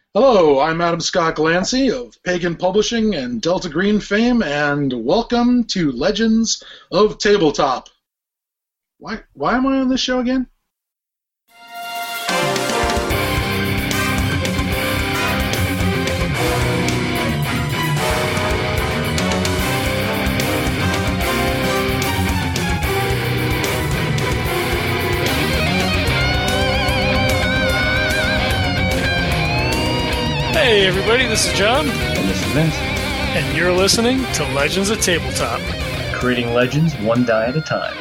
Hello, I'm Adam Scott Glancy of Pagan Publishing and Delta Green fame, and welcome to Legends of Tabletop. Why am I on this show again? Hey everybody, this is John. And this is Vince. And you're listening to Legends of Tabletop. Creating legends one die at a time.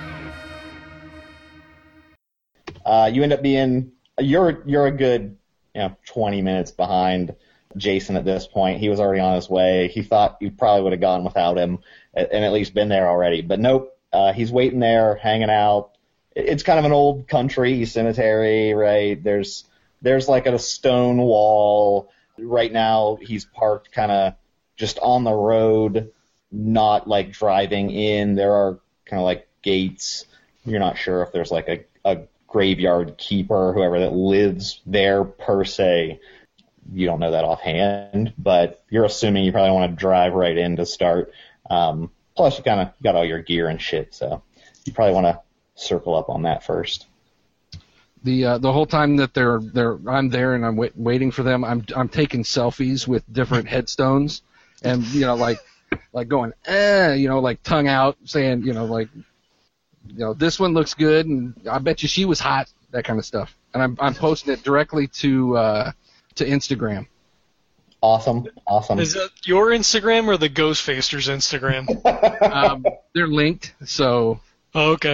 You end up being you're a good 20 minutes behind Jason at this point. He was already on his way. He thought you probably would have gone without him and at least been there already. But nope, he's waiting there, hanging out. It's kind of an old country cemetery, right? There's like a stone wall. Right now he's parked kind of just on the road, not like driving in. There are kind of like gates. You're not sure if there's like a graveyard keeper, whoever that lives there per se. You don't know that offhand, but you're assuming you probably want to drive right in to start. Plus you kind of got all your gear and shit, so you probably want to circle up on that first. The whole time that I'm there and I'm waiting for them, I'm taking selfies with different headstones, and like going like tongue out, saying this one looks good, and I bet you she was hot, that kind of stuff, and I'm posting it directly to Instagram. Awesome. Is that your Instagram or the Ghostfacer's Instagram? They're linked, so. Oh, okay.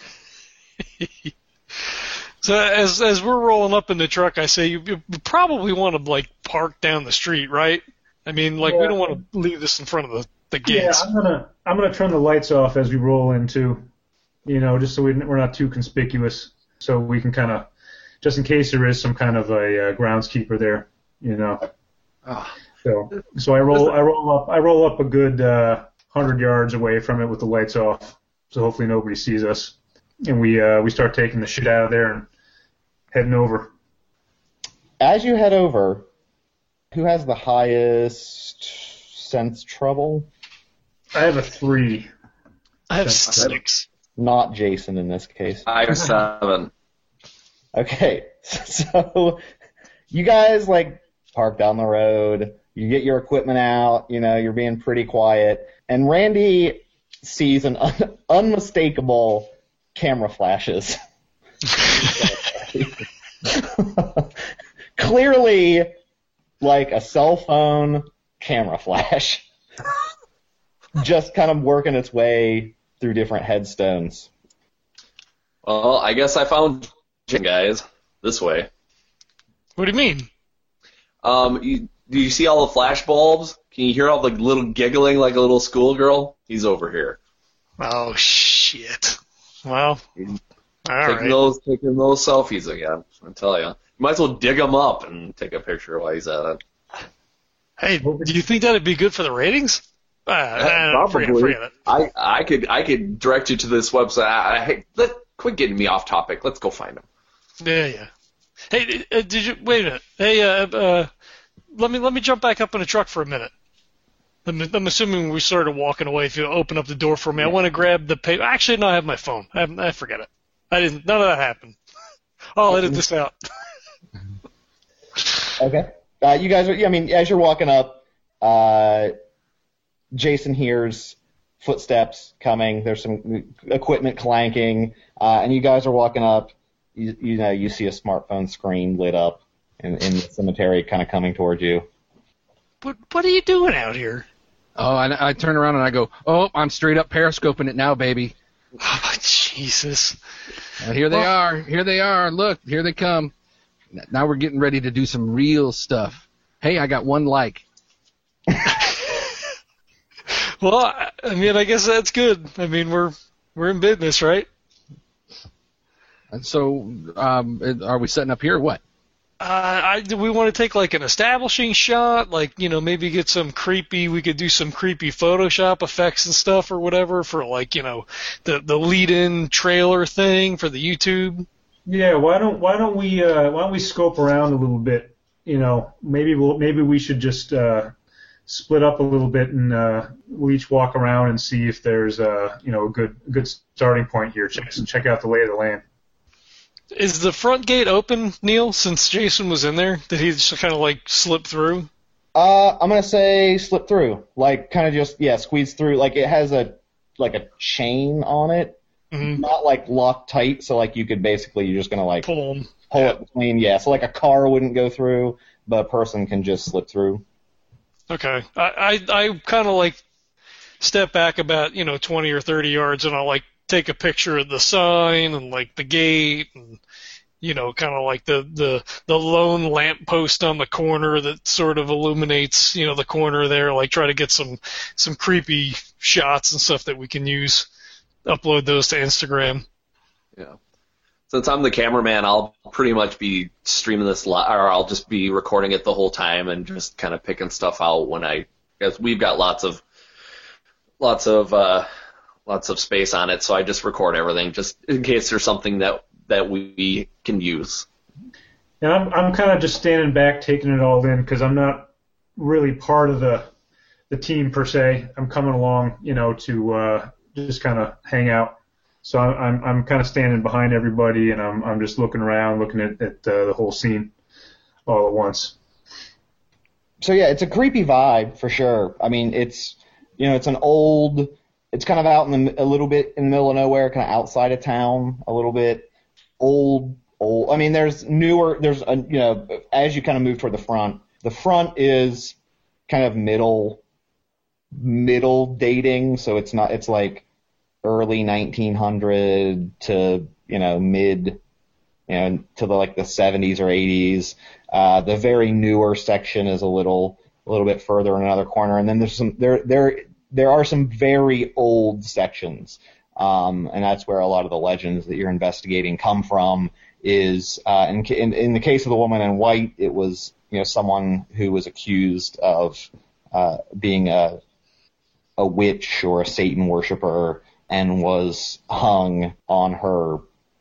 So as we're rolling up in the truck, I say you probably want to park down the street, right? I mean, we don't want to leave this in front of the gates. Yeah, I'm gonna turn the lights off as we roll in too, just so we're not too conspicuous, so we can kind of, just in case there is some kind of a groundskeeper there, So I roll up a good 100 yards away from it with the lights off, so hopefully nobody sees us, and we start taking the shit out of there and heading over. As you head over, who has the highest sense trouble? I have a 3. I have 6. Not Jason in this case. I have 7. Okay, so you guys park down the road. You get your equipment out. You're being pretty quiet, and Randy sees an unmistakable camera flashes. Clearly, like a cell phone camera flash, just kind of working its way through different headstones. Well, I guess I found guys this way. What do you mean? Do you see all the flash bulbs? Can you hear all the little giggling like a little schoolgirl? He's over here. Oh shit! Well, taking those selfies again. I tell you, you might as well dig them up and take a picture while he's at it. Hey, do you think that'd be good for the ratings? Probably. Forget it. I could direct you to this website. Quit getting me off topic. Let's go find them. Yeah. Hey, did you wait a minute? Hey, let me jump back up in the truck for a minute. I'm assuming we started walking away. If you open up the door for me, I want to grab the paper. Actually, no, I have my phone. I forget it. None of that happened. I'll edit this out. Okay. You guys are. As you're walking up, Jason hears footsteps coming. There's some equipment clanking, and you guys are walking up. You see a smartphone screen lit up in the cemetery, kind of coming towards you. What are you doing out here? Oh, I turn around and I go, I'm straight up periscoping it now, baby. Oh, Jesus. Here they are. Look, here they come. Now we're getting ready to do some real stuff. Hey, I got 1 like. Well, I guess that's good. We're in business, right? And so, are we setting up here or what? Do we want to take an establishing shot? Maybe get some creepy. We could do some creepy Photoshop effects and stuff or whatever for the lead-in trailer thing for the YouTube. Yeah, why don't we scope around a little bit maybe we should just split up a little bit and we'll each walk around and see if there's a good starting point here. Check out the lay of the land. Is the front gate open, Neil? Since Jason was in there, did he just kind of like slip through? I'm gonna say slip through, like kind of just squeeze through. Like it has a chain on it, not like locked tight. So like you're just gonna like pull it between. So like a car wouldn't go through, but a person can just slip through. Okay, I kind of like step back about 20 or 30 yards, and I'll like take a picture of the sign and like the gate and kind of like the lone lamp post on the corner that sort of illuminates the corner there. Like try to get some creepy shots and stuff that we can use. Upload those to Instagram. Yeah. Since I'm the cameraman, I'll pretty much be streaming this or I'll just be recording it the whole time and just kind of picking stuff out because we've got lots of space on it, so I just record everything just in case there's something that we can use. And I'm kind of just standing back, taking it all in because I'm not really part of the team per se. I'm coming along, to just kind of hang out. So I'm kind of standing behind everybody, and I'm just looking around, looking at the whole scene all at once. So yeah, it's a creepy vibe for sure. I mean, it's it's it's kind of out a little bit in the middle of nowhere, kind of outside of town, a little bit old. I mean, there's as you kind of move toward the front is kind of middle dating, so it's like early 1900 to mid to the 70s or 80s. The very newer section is a little bit further in another corner, and then there's there are some very old sections, and that's where a lot of the legends that you're investigating come from. Is in the case of the woman in white, it was someone who was accused of being a witch or a Satan worshiper and was hung on her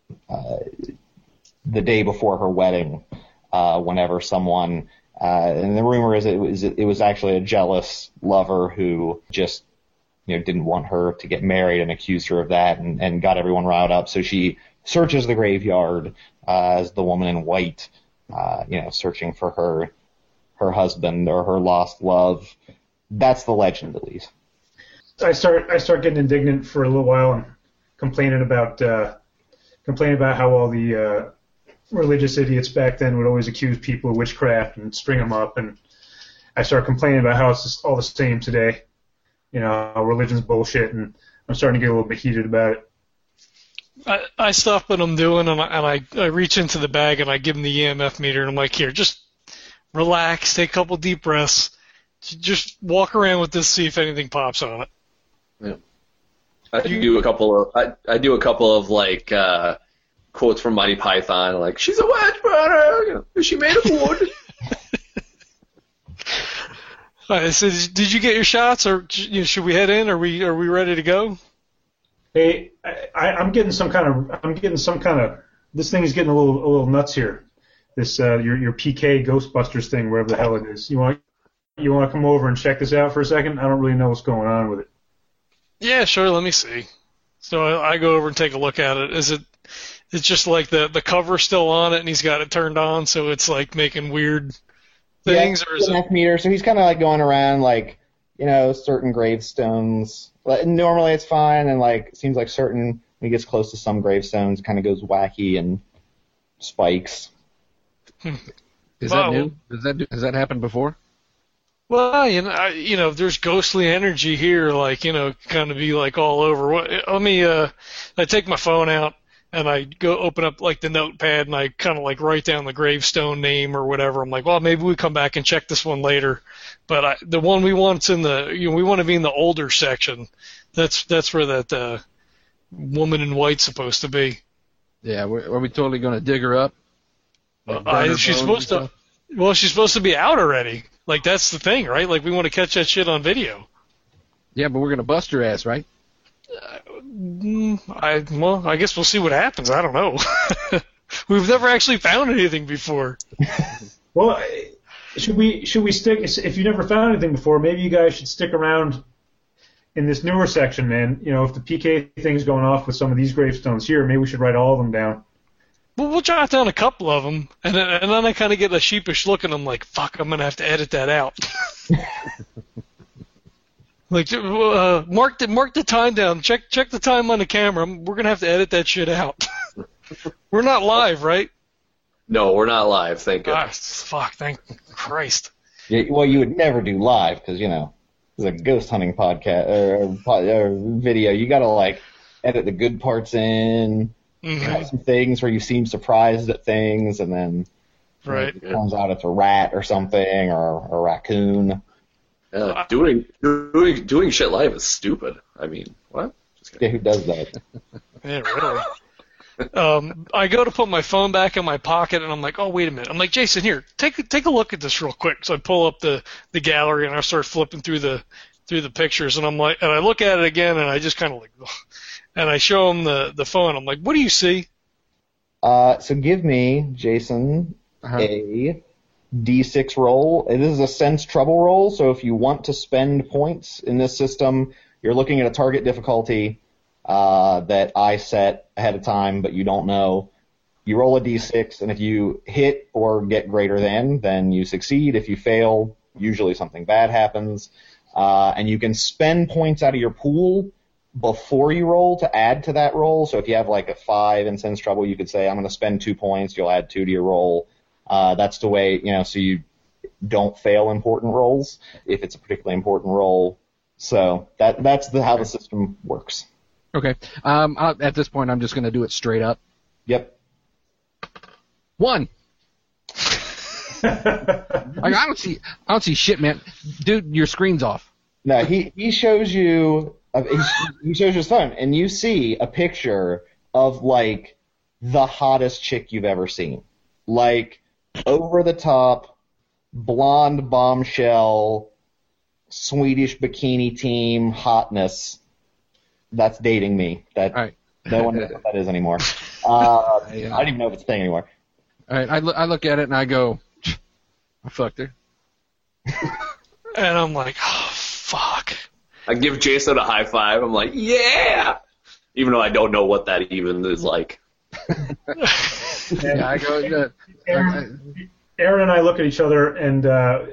the day before her wedding. Whenever someone and the rumor is it was actually a jealous lover who just didn't want her to get married and accused her of that and got everyone riled up. So she searches the graveyard as the woman in white, searching for her husband or her lost love. That's the legend, at least. I start getting indignant for a little while and complaining about how all the religious idiots back then would always accuse people of witchcraft and string them up, and I start complaining about how it's just all the same today. How religion's bullshit, and I'm starting to get a little bit heated about it. I stop what I'm doing, and I reach into the bag and I give him the EMF meter, and I'm like, here, just relax, take a couple deep breaths, just walk around with this, see if anything pops on it. Yeah. I do a couple of like quotes from Monty Python, like she's a witch burner, is she made of wood? All right, so did you get your shots, or should we head in? Are we ready to go? Hey, I'm getting some kind of. This thing is getting a little nuts here. This your PK Ghostbusters thing, wherever the hell it is. You want to come over and check this out for a second? I don't really know what's going on with it. Yeah, sure. Let me see. So I go over and take a look at it. It's just like the cover's still on it, and he's got it turned on, so it's like making weird things, or is it meter? So he's kind of like going around like certain gravestones. Normally it's fine, and like it seems like when he gets close to some gravestones, kind of goes wacky and spikes. Is that new? Has that happened before? Well, there's ghostly energy here, like kind of be like all over. Let me. I take my phone out and I go open up like the notepad and I kind of like write down the gravestone name or whatever. I'm like, well, maybe we come back and check this one later. But the one we want's in we want to be in the older section. That's where that woman in white's supposed to be. Yeah, are we totally going to dig her up? She's supposed to. Well, she's supposed to be out already. Like that's the thing, right? Like we want to catch that shit on video. Yeah, but we're going to bust her ass, right? I guess we'll see what happens. I don't know. We've never actually found anything before. Well, should we stick? If you never found anything before, maybe you guys should stick around in this newer section, man. You know, if the PK thing's going off with some of these gravestones here, maybe we should write all of them down. Well, we'll jot down a couple of them, and then I kind of get a sheepish look, and I'm like, fuck, I'm gonna have to edit that out. Like, mark the time down. Check the time on the camera. We're gonna have to edit that shit out. We're not live, right? No, we're not live. Thank Ah, goodness. fuck, thank Christ. Yeah, well, you would never do live because, you know, it's a ghost hunting podcast or video. You got to, like, edit the good parts in, have some things where you seem surprised at things, and then Right. it turns out it's a rat or something or a raccoon. Yeah, doing shit live is stupid. I mean, what? Just kidding. Yeah, who does that? Yeah, really. I go to put my phone back in my pocket, and I'm like, oh, wait a minute. I'm like, Jason, here, take a look at this real quick. So I pull up the gallery, and I start flipping through the pictures, and I'm like, and I look at it again, and I just kind of like, ugh. And I show him the phone. I'm like, what do you see? So give me, Jason, a D6 roll. It is a sense trouble roll, so if you want to spend points in this system, you're looking at a target difficulty that I set ahead of time, but you don't know. You roll a D6, and if you hit or get greater than, then you succeed. If you fail, usually something bad happens. And you can spend points out of your pool before you roll to add to that roll. So if you have like a 5 in sense trouble, you could say, I'm going to spend 2 points. You'll add 2 to your roll. That's the way, you know, so you don't fail important rolls if it's a particularly important roll. So that's how the system works. Okay. At this point, I'm just going to do it straight up. Yep. 1. Like, I don't see shit, man. Dude, your screen's off. No, he shows you he shows you his phone, and you see a picture of like the hottest chick you've ever seen, like over the top, blonde bombshell, Swedish bikini team hotness. That's dating me. That All right. no one knows what that is anymore. I don't even know if it's a thing anymore. All right. I look at it and I go, I fucked her. And I'm like, oh, fuck. I give Jason a high five. I'm like, yeah! Even though I don't know what that even is like. Yeah, I go. Aaron and I look at each other, and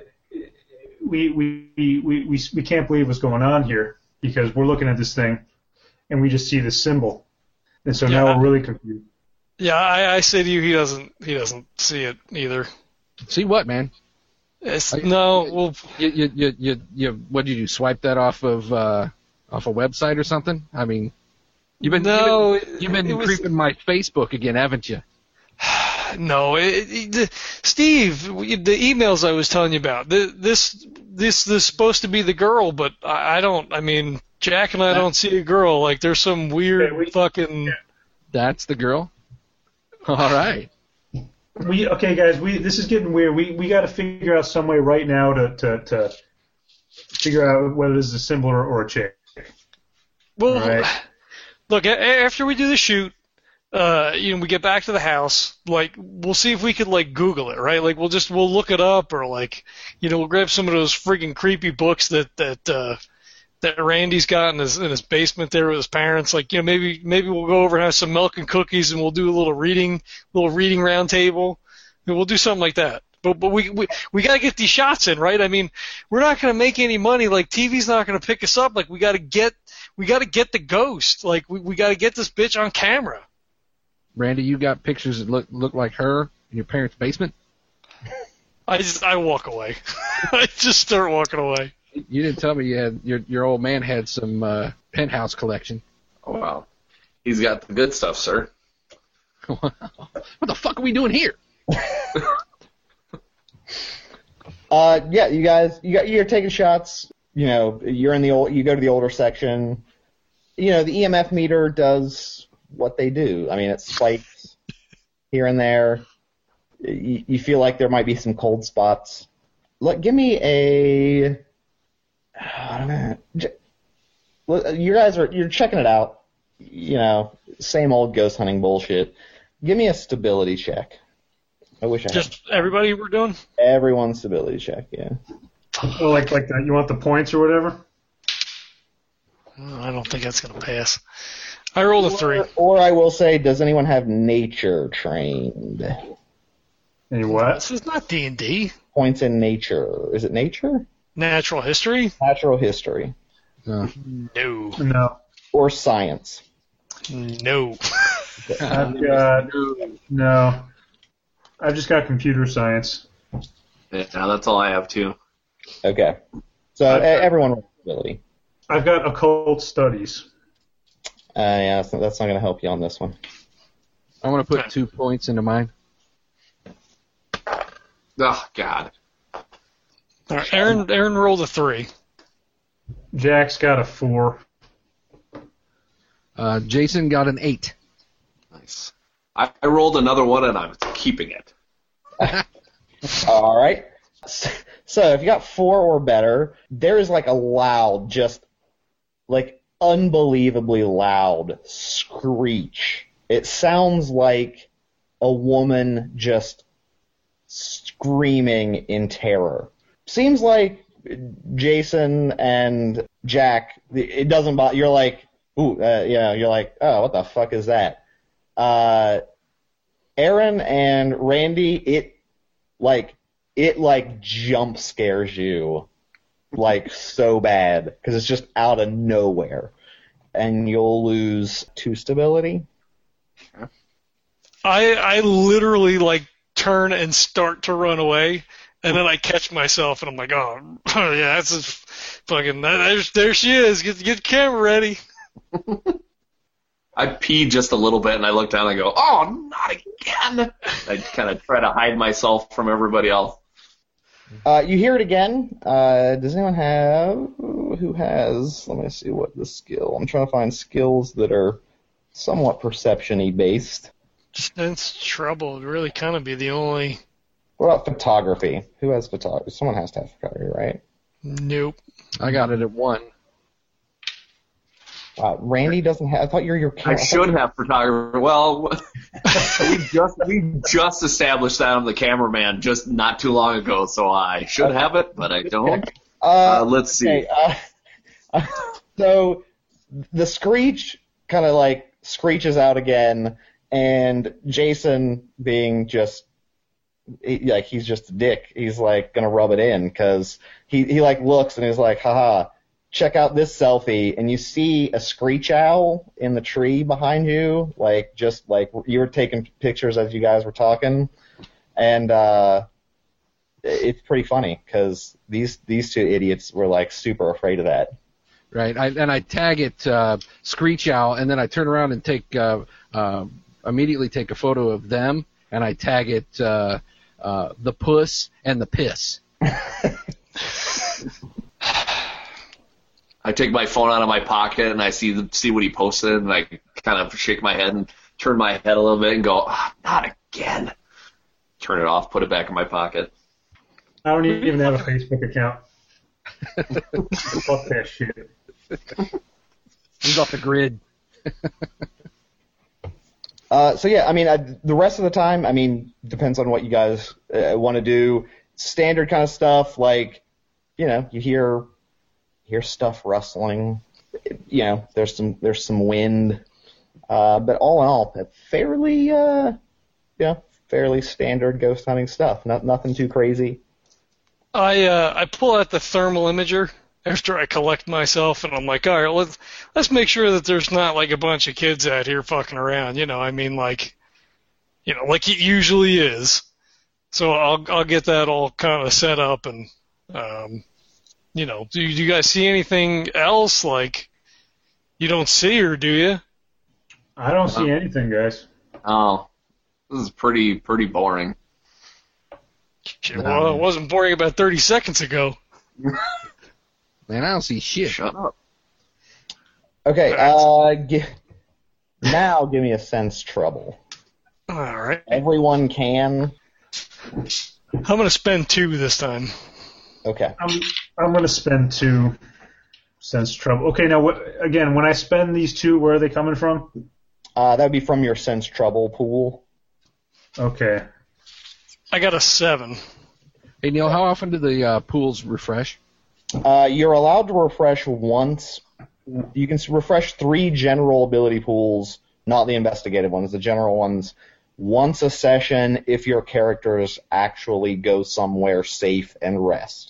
we can't believe what's going on here because we're looking at this thing, and we just see this symbol, and so now we're really confused. Yeah, I say to you, he doesn't see it either. See what, man? No, well, You what did you do? Swipe that off of a website or something? I mean, you've been creeping my Facebook again, haven't you? No, Steve, the emails I was telling you about. This is supposed to be the girl, but I don't. I mean, Jack and I don't see a girl. Like, there's some weird fucking. That's the girl. All right. Okay, guys. This is getting weird. We got to figure out some way right now to figure out whether this is a symbol or a chick. Well, right. Look, after we do the shoot, we get back to the house. Like, we'll see if we could like Google it, right? Like, we'll look it up, or like, we'll grab some of those freaking creepy books that Randy's got in his basement there with his parents. Like, maybe we'll go over and have some milk and cookies, and we'll do a little reading round table, and we'll do something like that. But we got to get these shots in, right? I mean, we're not going to make any money. Like, TV's not going to pick us up. Like, we got to get the ghost. Like, we got to get this bitch on camera. Randy, you got pictures that look like her in your parents' basement? I walk away. I just start walking away. You didn't tell me you had your old man had some penthouse collection. Oh, wow. He's got the good stuff, sir. What the fuck are we doing here? Yeah, you guys, you're taking shots. You're in you go to the older section. The EMF meter does what they do. I mean, it spikes here and there. You feel like there might be some cold spots. Look, give me a. You guys you're checking it out. Same old ghost hunting bullshit. Give me a stability check. I wish I had Just everybody we're doing? everyone's stability check, yeah. Oh, like that. You want the points or whatever? I don't think that's going to pass. I rolled a 3. Or I will say, does anyone have nature trained? Any what? This is not D&D. Points in nature. Is it nature? Natural history? Natural history. No. No. Or science. No. I've got no. I've just got computer science. Yeah, that's all I have too. Okay. So everyone with stability. I've got occult studies. Yeah, that's not going to help you on this one. I'm going to put 2 points into mine. Oh God. All right, Aaron rolled a 3. Jack's got a 4. Jason got an 8. Nice. I rolled another one and I'm keeping it. All right. So if you got 4 or better, there is like a loud, just like unbelievably loud screech. It sounds like a woman just screaming in terror. Seems like Jason and Jack, it doesn't bother. You're like, ooh, you're like, oh, what the fuck is that? Aaron and Randy, it jump scares you like so bad because it's just out of nowhere, and you'll lose 2 stability. I literally like turn and start to run away, and then I catch myself and I'm like, oh yeah, that's a fucking there she is. Get the camera ready. I peed just a little bit and I look down and I go, oh, not again. I kind of try to hide myself from everybody else. You hear it again. Does anyone have? Who has? Let me see what the skill. I'm trying to find skills that are somewhat perception-y based. Sense trouble would really kind of be the only. What about photography? Who has photography? Someone has to have photography, right? Nope. I got it at 1. Randy doesn't have. I thought you were your. I should have photography. Well, we just established that I'm the cameraman just not too long ago, so I should have it, but I don't. Let's see. Okay, so the screech kind of like screeches out again, and Jason, being just he's just a dick. He's like gonna rub it in because he like looks and he's like, haha. Check out this selfie, and you see a screech owl in the tree behind you, like just like you were taking pictures as you guys were talking, and it's pretty funny because these 2 idiots were like super afraid of that. Right, I tag it Screech Owl, and then I turn around and immediately take a photo of them, and I tag it the puss and the piss. I take my phone out of my pocket and I see what he posted, and I kind of shake my head and turn my head a little bit and go, not again. Turn it off, put it back in my pocket. I don't even have a Facebook account. Fuck that shit. He's off the grid. So yeah, I mean, the rest of the time, I mean, depends on what you guys want to do. Standard kind of stuff, like, you hear stuff rustling. There's some wind. But all in all, fairly standard ghost hunting stuff. Nothing too crazy. I pull out the thermal imager after I collect myself, and I'm like, all right, let's make sure that there's not like a bunch of kids out here fucking around. Like it usually is. So I'll get that all kind of set up, and do you guys see anything else like you don't see, or do you? I don't see anything, guys. Oh, this is pretty boring. Shit, well, it wasn't boring about 30 seconds ago. Man, I don't see shit. Shut up. Okay, now give me a sense trouble. All right. Everyone can. I'm going to spend 2 this time. Okay. I'm going to spend 2 sense trouble. Okay, now, again, when I spend these 2, where are they coming from? That would be from your sense trouble pool. Okay. I got a 7. Hey, Neil, how often do the pools refresh? You're allowed to refresh once. You can refresh 3 general ability pools, not the investigative ones, the general ones, once a session if your characters actually go somewhere safe and rest.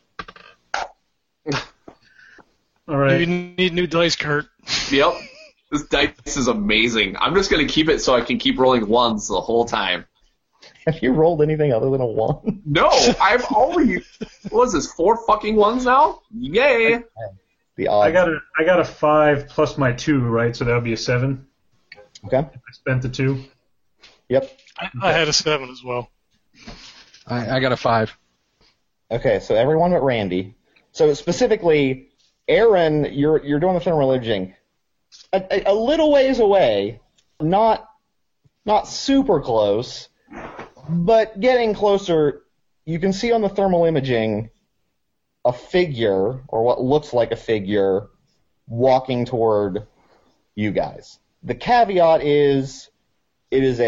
All right. You need new dice, Kurt. Yep. This dice is amazing. I'm just going to keep it so I can keep rolling 1s the whole time. Have you rolled anything other than a 1? No, I've already... What is this, 4 fucking 1s now? Yay! The odds. I got a 5 plus my 2, right? So that would be a 7. Okay. I spent the 2. Yep. I had a 7 as well. I got a 5. Okay, so everyone but Randy. So specifically, Aaron, you're doing the thermal imaging. A little ways away, not super close, but getting closer, you can see on the thermal imaging a figure, or what looks like a figure, walking toward you guys. The caveat is it's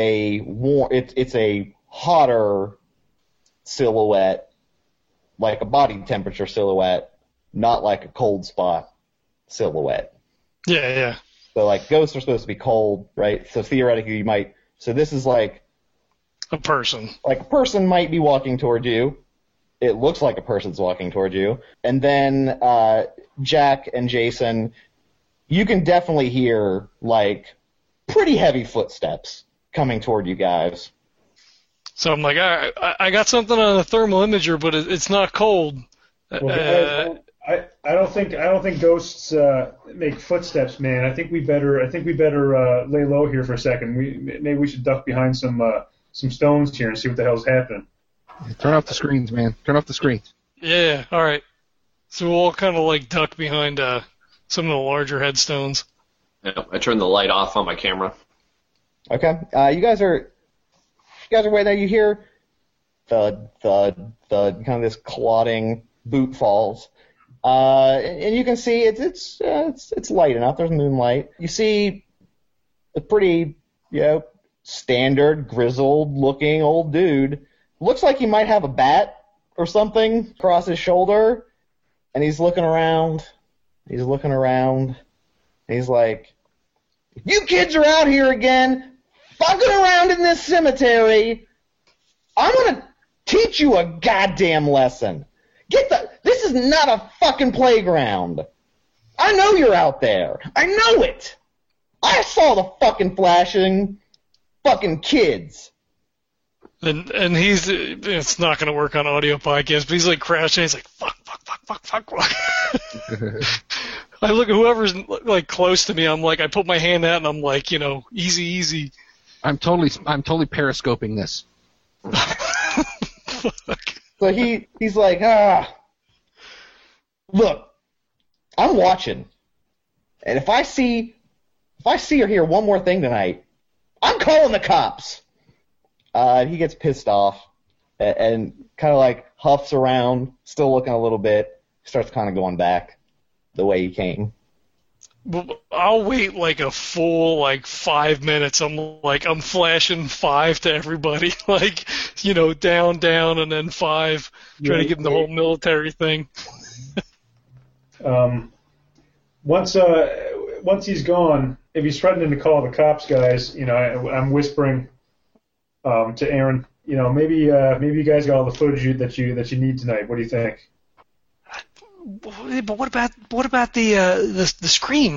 a hotter silhouette, like a body temperature silhouette, not like a cold spot silhouette. Yeah. So, like, ghosts are supposed to be cold, right? So, theoretically, you might... So, this is like... A person. Like, a person might be walking toward you. It looks like a person's walking toward you. And then, Jack and Jason, you can definitely hear, like, pretty heavy footsteps coming toward you guys. So I'm like, all right, I got something on the thermal imager, but it's not cold. Well, I don't think ghosts make footsteps, man. I think we better lay low here for a second. Maybe we should duck behind some stones here and see what the hell's happening. Turn off the screens, man. Turn off the screens. Yeah, all right. So we'll all kind of like duck behind some of the larger headstones. Yeah, I turned the light off on my camera. Okay. You guys are waiting there. You hear thud, kind of this clodding boot falls. And you can see it's light enough. There's moonlight. You see a pretty, standard grizzled-looking old dude. Looks like he might have a bat or something across his shoulder, and he's looking around. He's like, "You kids are out here again, fucking around in this cemetery. I'm gonna teach you a goddamn lesson. This is not a fucking playground. I know you're out there. I know it. I saw the fucking flashing fucking kids." And it's not going to work on audio podcast, but he's like crashing. He's like, fuck. I look at whoever's like close to me. I'm like, I put my hand out and I'm like, easy. I'm totally periscoping this. Fuck. So he's like, look, I'm watching, and if I see or hear one more thing tonight, I'm calling the cops. He gets pissed off and kind of like huffs around, still looking a little bit, starts kind of going back the way he came. I'll wait like a full 5 minutes. I'm flashing 5 to everybody, down, and then 5, trying to give them the whole military thing. Once he's gone, if he's threatening to call the cops, guys, I'm whispering to Aaron, maybe you guys got all the footage that you need tonight. What do you think? But what about the scream?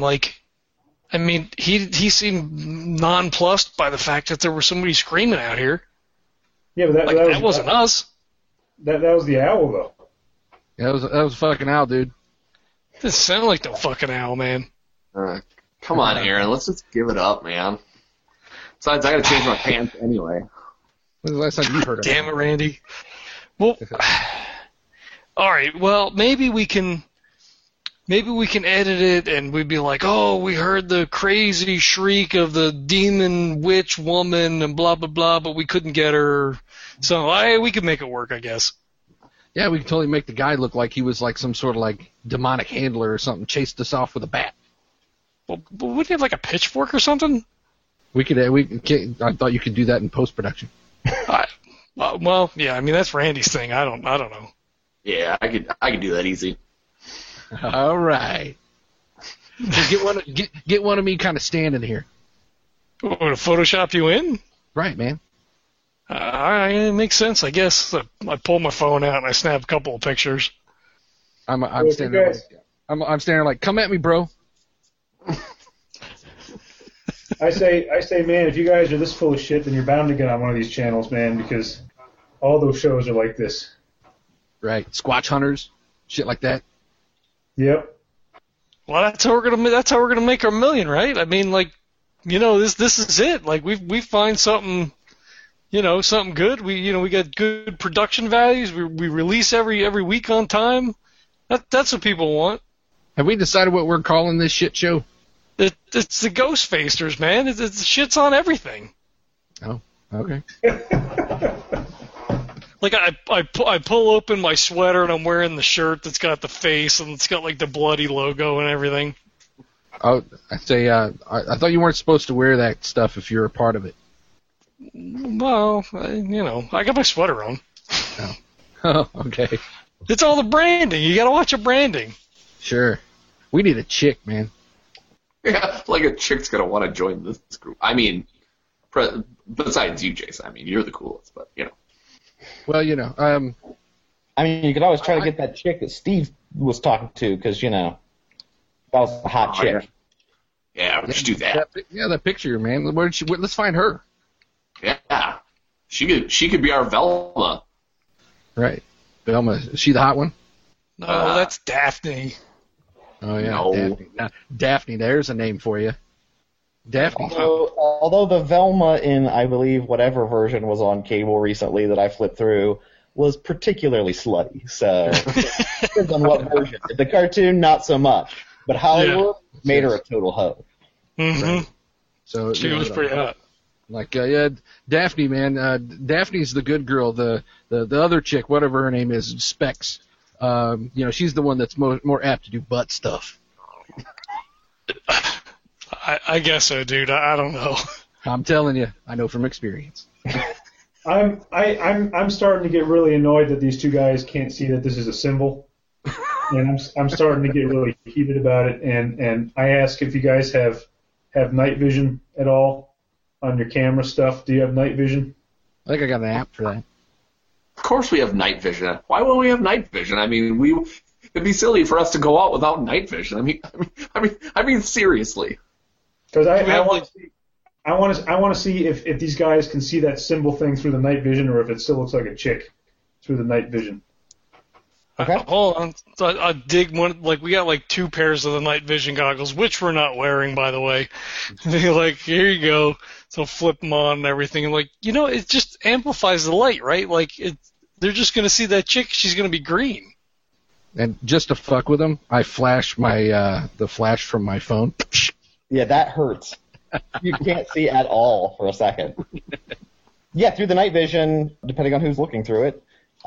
He seemed nonplussed by the fact that there was somebody screaming out here. Yeah, but that wasn't us. That was the owl, though. Yeah, that was a fucking owl, dude. It doesn't sound like the fucking owl, man. Come on, Aaron. Let's just give it up, man. Besides, I gotta change my pants anyway. When's the last time you heard of it? Damn it, Randy. Well, all right. Well, maybe we can edit it, and we'd be like, oh, we heard the crazy shriek of the demon witch woman and blah blah blah, but we couldn't get her. So we could make it work, I guess. Yeah, we could totally make the guy look like he was like some sort of like demonic handler or something, chased us off with a bat. Well, wouldn't he have like a pitchfork or something? I thought you could do that in post-production. Well, yeah, I mean that's Randy's thing. I don't know. Yeah, I could do that easy. All right. So get one of me kind of standing here. To Photoshop you in? Right, man. It makes sense, I guess. I pull my phone out and I snap a couple of pictures. I'm standing there. I'm standing there like, come at me, bro. I say, man, if you guys are this full of shit, then you're bound to get on one of these channels, man, because all those shows are like this. Right. Squatch hunters, shit like that. Yep. Well, that's how we're gonna make our million, right? I mean, like, this is it. Like we find something, something good. We got good production values. We release every week on time. That's what people want. Have we decided what we're calling this shit show? It's the Ghost Facers, man. It's shit's on everything. Oh, okay. Like I pull open my sweater and I'm wearing the shirt that's got the face and it's got like the bloody logo and everything. Oh, I say, I thought you weren't supposed to wear that stuff if you're a part of it. Well, I got my sweater on. Oh, okay. It's all the branding. You got to watch your branding. Sure. We need a chick, man. Yeah, like a chick's gonna want to join this group. I mean, besides you, Jason. I mean, you're the coolest, but Well, I mean, you could always try to get that chick that Steve was talking to, because, that was a hot chick. Yeah, we should do that. That picture, man. Let's find her. Yeah, she could be our Velma. Right. Velma, is she the hot one? No, that's Daphne. Oh, yeah. No. Daphne. Daphne, there's a name for you. Daphne. Although the Velma in, I believe, whatever version was on cable recently that I flipped through was particularly slutty. So, depends on what version. The cartoon, not so much. But Hollywood made her a total hoe. Mm-hmm. Right. So She was pretty hot. Like, Daphne, man. Daphne's the good girl. The other chick, whatever her name is, Specs. She's the one that's more apt to do butt stuff. I guess so, dude. I don't know. I'm telling you, I know from experience. I'm starting to get really annoyed that these two guys can't see that this is a symbol, and I'm starting to get really heated about it. And I ask if you guys have night vision at all on your camera stuff. Do you have night vision? I think I got an app for that. Of course we have night vision. Why won't we have night vision? I mean, it'd be silly for us to go out without night vision. I mean, seriously. Because I want to see if these guys can see that symbol thing through the night vision, or if it still looks like a chick through the night vision. Okay. Hold on. So I dig one. Like, we got like 2 pairs of the night vision goggles, which we're not wearing, by the way. They're like, here you go. So flip them on and everything. And like, it just amplifies the light, right? Like, they're just gonna see that chick. She's gonna be green. And just to fuck with them, I flash the flash from my phone. Yeah, that hurts. You can't see at all for a second. Yeah, through the night vision, depending on who's looking through it,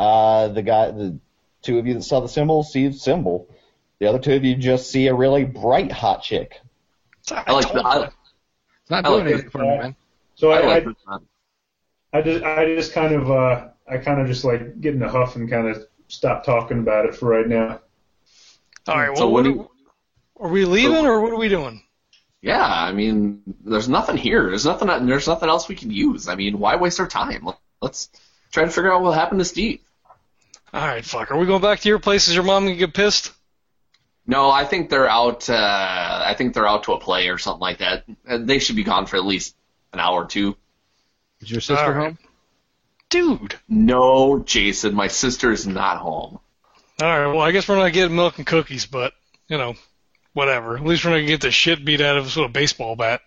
the 2 of you that saw the symbol see the symbol. The other 2 of you just see a really bright hot chick. I like that. It's not doing anything for me, man. So I I just kind of just like get in a huff and kind of stop talking about it for right now. All right. So Well, are we leaving or what are we doing? Yeah, I mean, there's nothing here. There's nothing else we can use. I mean, why waste our time? Let's try to figure out what happened to Steve. All right, fuck. Are we going back to your place? Is your mom gonna get pissed? No, I think they're out. To a play or something like that. They should be gone for at least an hour or 2. Is your sister home? Dude. No, Jason, my sister is not home. All right. Well, I guess we're not getting milk and cookies, but whatever. At least we're not gonna get the shit beat out of us with a baseball bat.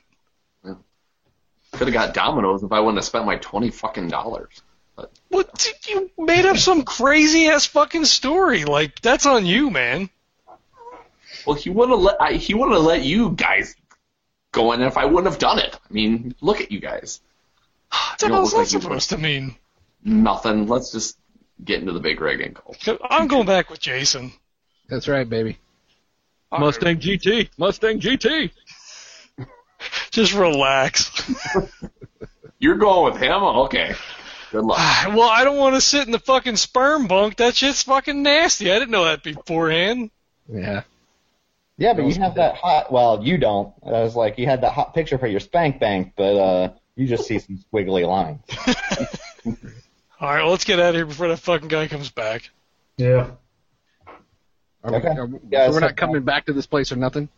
Could have got Domino's if I wouldn't have spent my $20 But What? You made up some crazy ass fucking story. Like, that's on you, man. Well, he wouldn't have let you guys go in if I wouldn't have done it. I mean, look at you guys. What's that supposed to mean? Nothing. Let's just get into the big rig and go. I'm going back with Jason. That's right, baby. All Mustang right. GT. Mustang GT. Just relax. You're going with him? Okay. Good luck. Well, I don't want to sit in the fucking sperm bunk. That shit's fucking nasty. I didn't know that beforehand. Yeah. Yeah, but you have that hot. Well, you don't. I was like, you had that hot picture for your spank bank, but you just see some squiggly lines. All right, well, let's get out of here before that fucking guy comes back. Yeah. Okay. So we're not coming back to this place or nothing?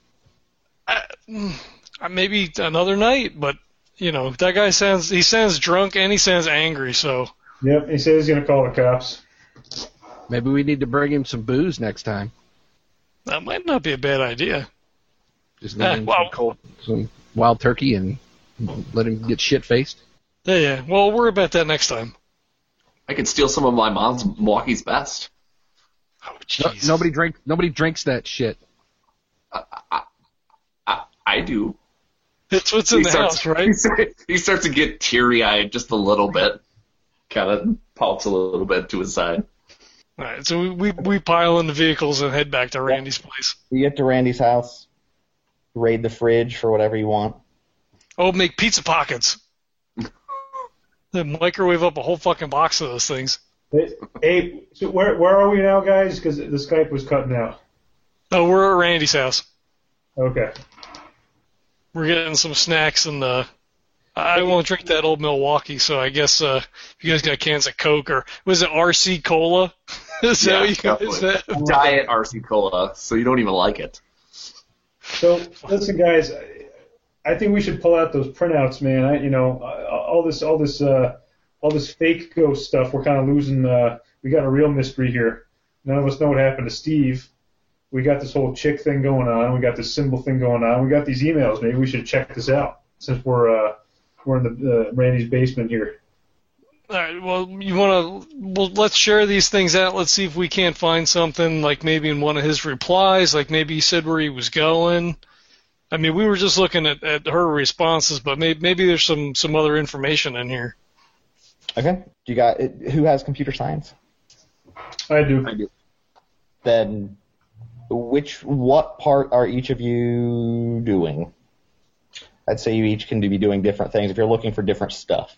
Maybe another night, but, you know, that guy sounds drunk and he sounds angry, so. Yep, he said he's going to call the cops. Maybe we need to bring him some booze next time. That might not be a bad idea. Just give him some wild turkey and let him get shit-faced. Yeah, well, we'll worry about that next time. I could steal some of my mom's Milwaukee's Best. Oh, jeez. Nobody drinks that shit. I do. It's what's in the house, right? He starts to get teary-eyed just a little bit. Kind of pouts a little bit to his side. All right, so we pile in the vehicles and head back to Randy's place. You get to Randy's house, raid the fridge for whatever you want. Oh, make pizza pockets. Then microwave up a whole fucking box of those things. Hey, so where are we now, guys? Because the Skype was cutting out. Oh, we're at Randy's house. Okay. We're getting some snacks, and I won't drink that old Milwaukee, so I guess if you guys got cans of Coke, or was it RC Cola? Is that what you guys have? Diet RC Cola, so you don't even like it. So, listen, guys, I think we should pull out those printouts, man. All this fake ghost stuff, we're kind of losing. We got a real mystery here. None of us know what happened to Steve. We got this whole chick thing going on. We got this symbol thing going on. We got these emails. Maybe we should check this out since we're in the Randy's basement here. All right. Well, let's share these things out. Let's see if we can't find something, like maybe in one of his replies, like maybe he said where he was going. I mean, we were just looking at her responses, but maybe there's some other information in here. Okay. Who has computer science? I do. Then, what part are each of you doing? I'd say you each can be doing different things if you're looking for different stuff.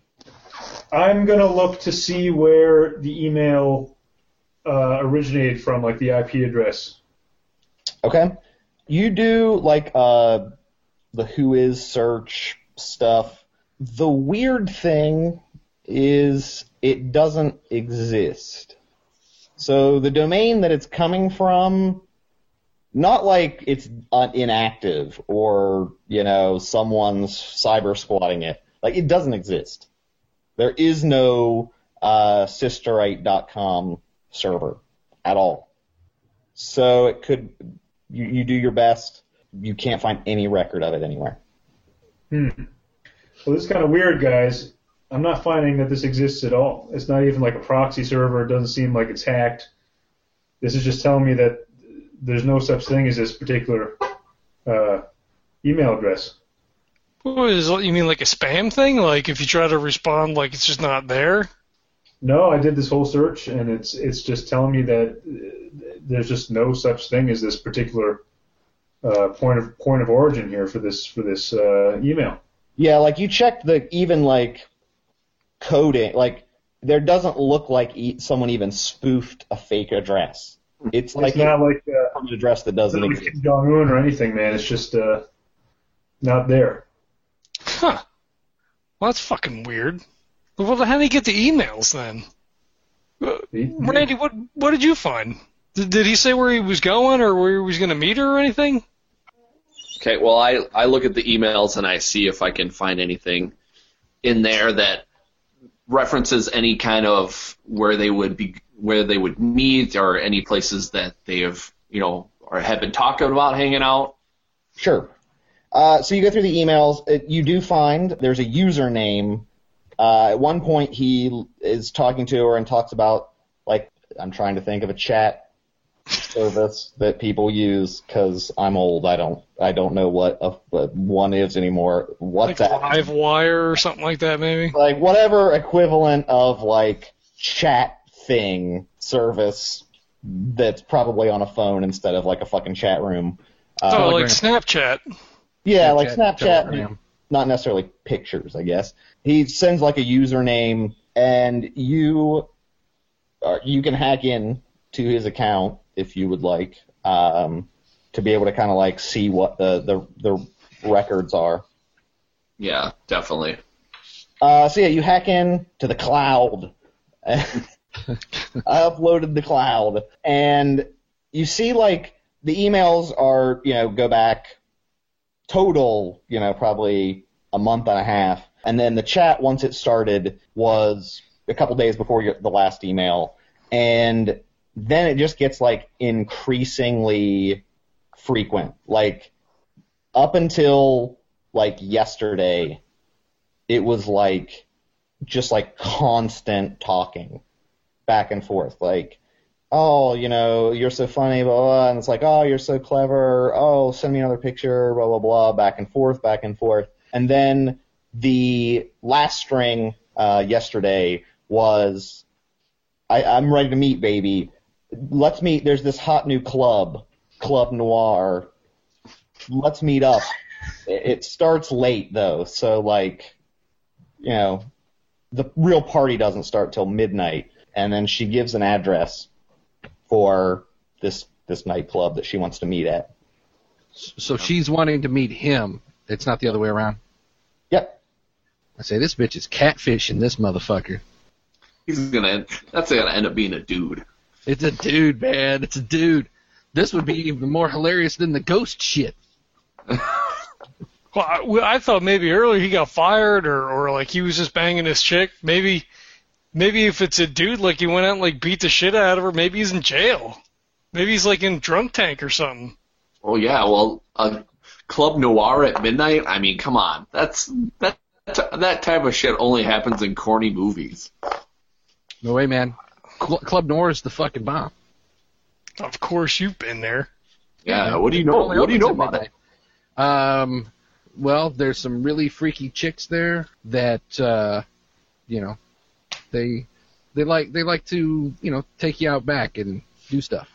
I'm going to look to see where the email originated from, like the IP address. Okay. You do, like, the Whois search stuff. The weird thing is it doesn't exist. So the domain that it's coming from, not like it's inactive or, someone's cyber squatting it. Like, it doesn't exist. There is no sisterite.com server at all. So it could, you do your best. You can't find any record of it anywhere. Well, this is kind of weird, guys. I'm not finding that this exists at all. It's not even like a proxy server. It doesn't seem like it's hacked. This is just telling me that there's no such thing as this particular email address. You mean like a spam thing? Like if you try to respond, like it's just not there? No, I did this whole search, and it's just telling me that there's just no such thing as this particular point of origin here for this email. Yeah, like you checked coding, like there doesn't look like someone even spoofed a fake address. It's not like an address that doesn't exist. Kim Jong-un or anything, man. It's just not there. Huh. Well, that's fucking weird. Well, how did he get the emails then? Randy, what did you find? Did he say where he was going or where he was going to meet her or anything? Okay, well, I look at the emails and I see if I can find anything in there that references any kind of where they would meet or any places that they have, or have been talking about hanging out. Sure. So you go through the emails. You do find there's a username. At one point, he is talking to her and talks about, like, I'm trying to think of a chat service that people use because I'm old. I don't know what one is anymore. What's like that? Livewire or something like that, maybe. Like whatever equivalent of like chat thing service that's probably on a phone instead of like a fucking chat room. Like Snapchat. Yeah, like Snapchat. Telegram. Not necessarily pictures, I guess. He sends like a username, and you can hack in to his account if you would like, to be able to kind of like see what the records are. Yeah, definitely. So yeah, you hack in to the cloud. I uploaded the cloud, and you see like the emails are, go back total, probably a month and a half, and then the chat once it started was a couple days before the last email, and then it just gets like increasingly frequent. Like up until like yesterday, it was like just like constant talking back and forth. Like, oh, you're so funny, blah, blah, and it's like, oh, you're so clever. Oh, send me another picture, blah, blah, blah, back and forth, back and forth. And then the last string yesterday was, I'm ready to meet, baby. Let's meet. There's this hot new Club Noir. Let's meet up. It starts late, though, so, like, the real party doesn't start till midnight, and then she gives an address for this nightclub that she wants to meet at. So she's wanting to meet him. It's not the other way around? Yep. I say, this bitch is catfishing this motherfucker. That's gonna end up being a dude. It's a dude, man. It's a dude. This would be even more hilarious than the ghost shit. Well, I thought maybe earlier he got fired or like he was just banging his chick. Maybe if it's a dude, like he went out and like beat the shit out of her, maybe he's in jail. Maybe he's like in drunk tank or something. Oh yeah, well, a Club Noir at midnight. I mean, come on, that type of shit only happens in corny movies. No way, man. Club Noir is the fucking bomb. Of course, you've been there. Yeah. What do you know? What do you know about it? Well, there's some really freaky chicks there that they like to take you out back and do stuff.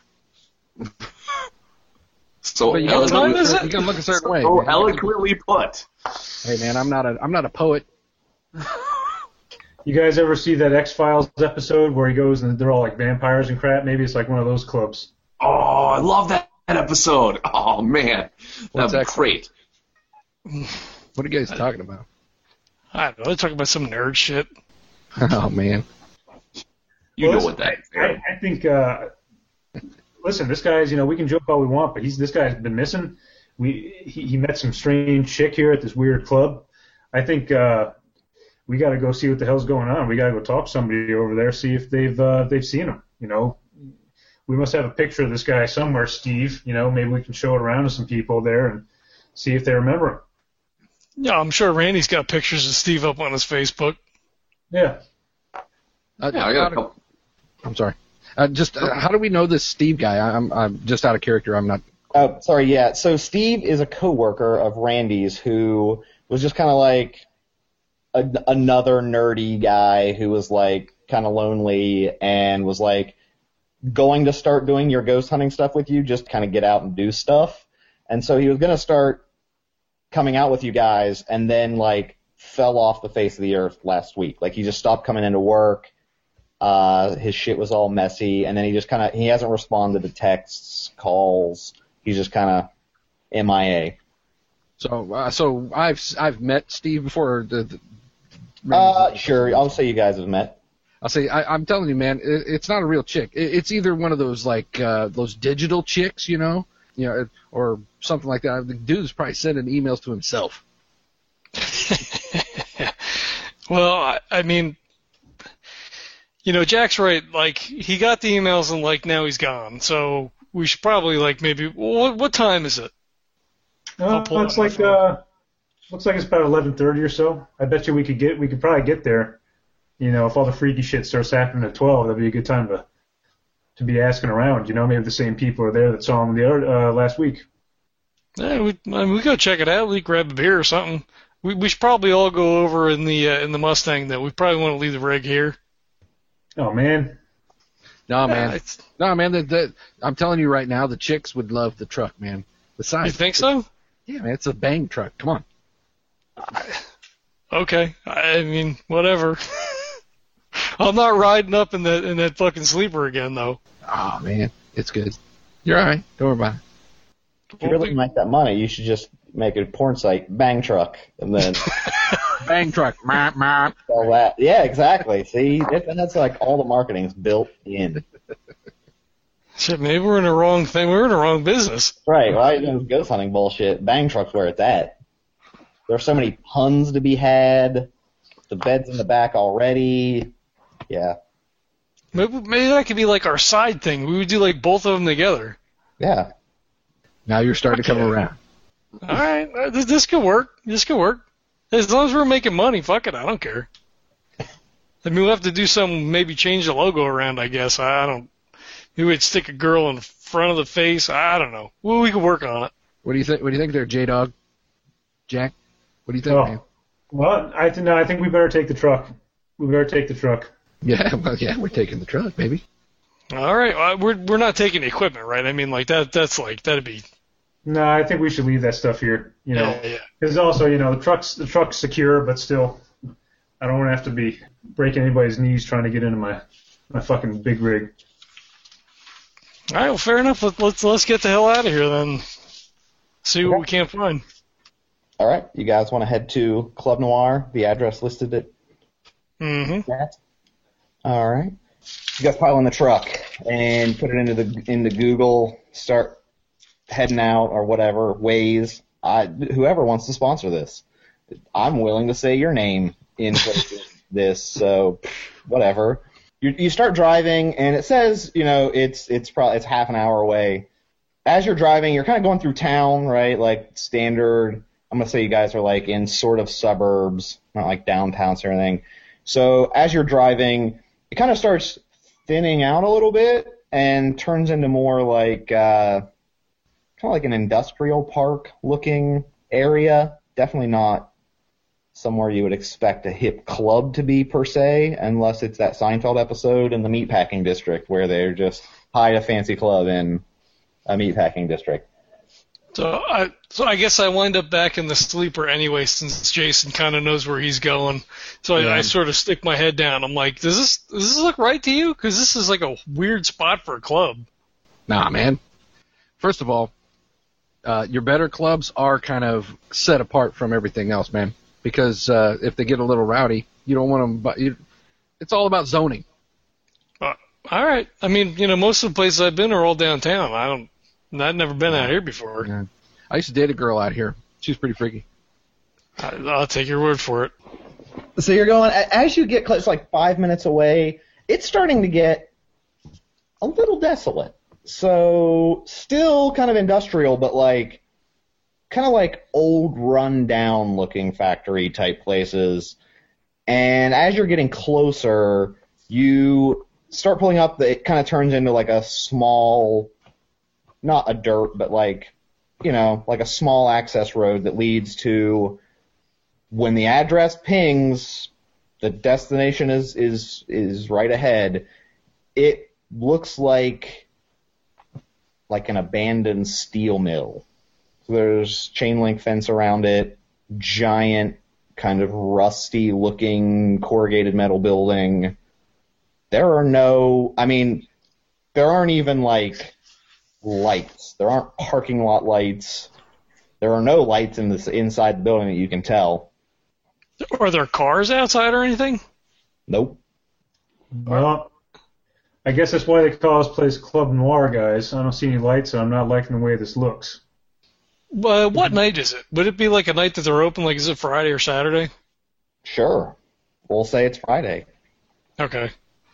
So but you gotta look a certain way. So man. eloquently put. Hey man, I'm not a poet. You guys ever see that X-Files episode where he goes and they're all like vampires and crap? Maybe it's like one of those clubs. Oh, I love that episode. Oh man, that'd be great. What are you guys talking about? I don't know. They're talking about some nerd shit. Oh man. You know what that is. I think. Listen, this guy's. We can joke all we want, but this guy's been missing. He met some strange chick here at this weird club. I think we got to go see what the hell's going on. We got to go talk to somebody over there, see if they've seen him. We must have a picture of this guy somewhere, Steve. Maybe we can show it around to some people there and see if they remember him. Yeah, I'm sure Randy's got pictures of Steve up on his Facebook. Yeah. I got a couple. I'm sorry. How do we know this Steve guy? I'm just out of character. I'm not. Oh, sorry. Yeah. So Steve is a coworker of Randy's who was just kind of like another nerdy guy who was like kind of lonely and was like going to start doing your ghost hunting stuff with you, just kind of get out and do stuff. And so he was going to start coming out with you guys, and then like fell off the face of the earth last week. Like he just stopped coming into work. His shit was all messy, and then he hasn't responded to texts, calls. He's just kind of MIA. So I've met Steve before. Sure. I'll say you guys have met. I'll say I'm telling you, man, it's not a real chick. It's either one of those like those digital chicks, or something like that. The dude's probably sending emails to himself. Well, I mean, Jack's right. Like, he got the emails and, like, now he's gone. So we should probably, like, maybe... What time is it? Looks like it's about 11:30 or so. I bet you we could probably get there. If all the freaky shit starts happening at 12, that'd be a good time to be asking around. Maybe the same people are there that saw him last week. Yeah, we go check it out. We grab a beer or something. We should probably all go over in the Mustang, though. We probably want to leave the rig here. Oh, man. No, man. I'm telling you right now, the chicks would love the truck, man. Besides, you think so? Yeah, man. It's a bang truck. Come on. Okay. I mean, whatever. I'm not riding up in that fucking sleeper again, though. Oh man, it's good. You're all right. Don't worry about it. If you really make that money, you should just make a porn site, Bang Truck, and then Bang truck. all that. Yeah, exactly. See, that's like all the marketing's built in. Shit, maybe we're in the wrong thing. We're in the wrong business. Right, right. Ghost hunting bullshit. Bang Truck's where it's at. There's so many puns to be had. The bed's in the back already. Yeah. Maybe that could be like our side thing. We would do like both of them together. Yeah. Now you're starting to come around. All right, this could work. This could work. As long as we're making money, fuck it, I don't care. I mean, we'll have to do some, maybe change the logo around, I guess. I don't. Maybe we'd stick a girl in front of the face. I don't know. Well, we could work on it. What do you think? What do you think there, J-Dog? Jack? What do you think, man? Well, I think we better take the truck. We better take the truck. Yeah, well, yeah, we're taking the truck, baby. All right, we're not taking the equipment, right? I mean, like that's like that'd be. No, I think we should leave that stuff here. You know, because also, you know, the truck's secure, but still, I don't want to have to be breaking anybody's knees trying to get into my fucking big rig. All right, well, fair enough. Let's get the hell out of here then. See what we can't find. All right, you guys want to head to Club Noir? The address listed it. Mm-hmm. All right. You guys pile in the truck and put it into Google. Start heading out or whatever. Waze. Whoever wants to sponsor this, I'm willing to say your name in this. So whatever. You start driving and it says it's half an hour away. As you're driving, you're kind of going through town, right? Like standard. I'm gonna say you guys are like in sort of suburbs, not like downtowns or anything. So as you're driving, it kind of starts thinning out a little bit and turns into more like kind of like an industrial park looking area. Definitely not somewhere you would expect a hip club to be per se, unless it's that Seinfeld episode in the meatpacking district where they're just hide a fancy club in a meatpacking district. So I guess I wind up back in the sleeper anyway, since Jason kind of knows where he's going. So I sort of stick my head down. I'm like, does this look right to you? Because this is like a weird spot for a club. Nah, man. First of all, your better clubs are kind of set apart from everything else, man. Because if they get a little rowdy, you don't want them. But it's all about zoning. All right. I mean, most of the places I've been are all downtown. I've never been out here before. Yeah. I used to date a girl out here. She was pretty freaky. I'll take your word for it. So you're going, as you get close, like 5 minutes away, it's starting to get a little desolate. So still kind of industrial, but kind of like old run-down looking factory type places. And as you're getting closer, you start pulling up, it kind of turns into like a small, not a dirt, but like a small access road that leads to, when the address pings, the destination is right ahead. It looks like an abandoned steel mill. So there's chain link fence around it, giant kind of rusty looking corrugated metal building. There aren't even like lights. There aren't parking lot lights. There are no lights inside the building that you can tell. Are there cars outside or anything? Nope. Well, I guess that's why they call this place Club Noir, guys. I don't see any lights, and I'm not liking the way this looks. What night is it? Would it be like a night that they're open? Like, is it Friday or Saturday? Sure. We'll say it's Friday. Okay.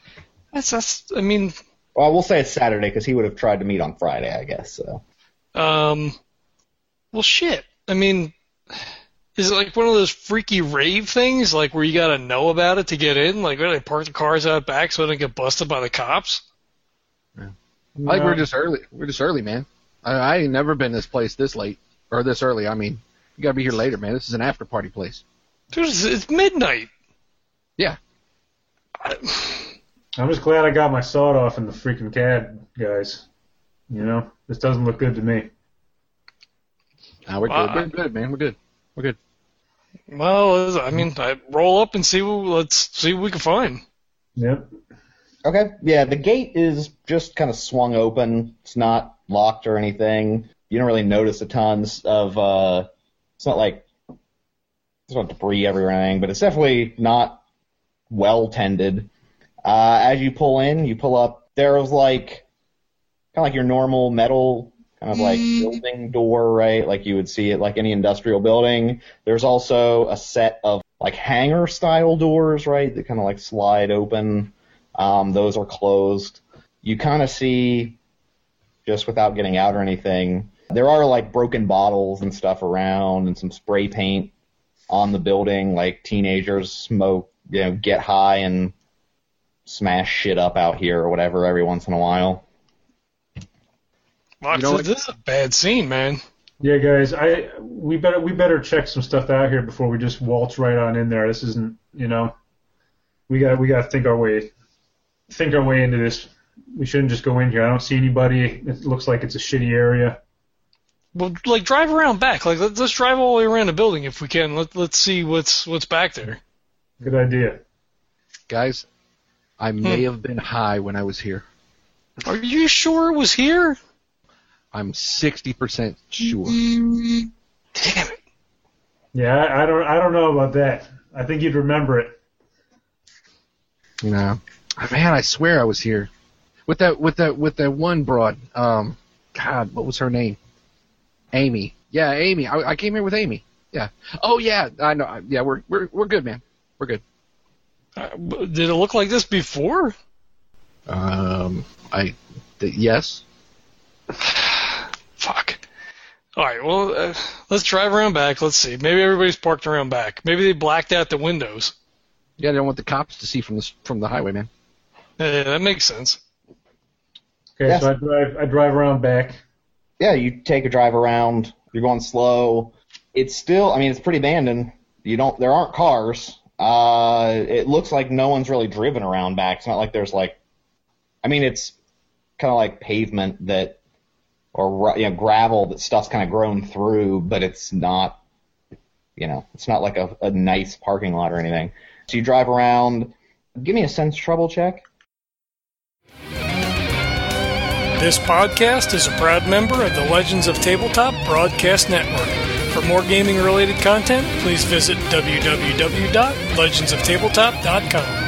Well, we'll say it's Saturday because he would have tried to meet on Friday, I guess. So. Well, shit. Is it like one of those freaky rave things, like where you gotta know about it to get in? Like, where they park the cars out back so they don't get busted by the cops? Yeah. Like we're just early. We're just early, man. I ain't never been this place this late or this early. You gotta be here later, man. This is an after party place. Dude, it's midnight. Yeah. I'm just glad I got my sawed off in the freaking cab, guys. This doesn't look good to me. We're good. We're good, man. We're good. We're good. Well, I roll up and let's see what we can find. Yep. Okay. Yeah, the gate is just kind of swung open. It's not locked or anything. You don't really notice a ton of. It's not like there's not debris everywhere, but it's definitely not well tended. As you pull in, you pull up. There's like kind of like your normal metal kind of like building door, right? Like you would see it like any industrial building. There's also a set of like hangar style doors, right? That kind of like slide open. Those are closed. You kind of see, just without getting out or anything, there are like broken bottles and stuff around and some spray paint on the building. Like teenagers smoke, get high and smash shit up out here or whatever every once in a while. Mark, this is a bad scene, man. Yeah, guys, we better check some stuff out here before we just waltz right on in there. This isn't, we got to think our way into this. We shouldn't just go in here. I don't see anybody. It looks like it's a shitty area. Well, like drive around back. Like let's drive all the way around the building if we can. Let's see what's back there. Good idea. Guys, I may have been high when I was here. Are you sure it was here? I'm 60% sure. Damn it. Yeah, I don't know about that. I think you'd remember it. No. Man, I swear I was here. With that one broad. God, what was her name? Amy. Yeah, Amy. I came here with Amy. Yeah. Oh yeah, I know. Yeah, we're good, man. We're good. Did it look like this before? Yes. Fuck. All right. Well, let's drive around back. Let's see. Maybe everybody's parked around back. Maybe they blacked out the windows. Yeah, they don't want the cops to see from the highway, man. Yeah, that makes sense. Okay, yes. So I drive around back. Yeah, you take a drive around. You're going slow. It's still, it's pretty abandoned. There aren't cars. It looks like no one's really driven around back. It's not like there's it's kind of like pavement or gravel that stuff's kind of grown through, but it's not, it's not like a nice parking lot or anything. So you drive around. Give me a sense trouble check. This podcast is a proud member of the Legends of Tabletop Broadcast Network. For more gaming-related content, please visit www.legendsoftabletop.com.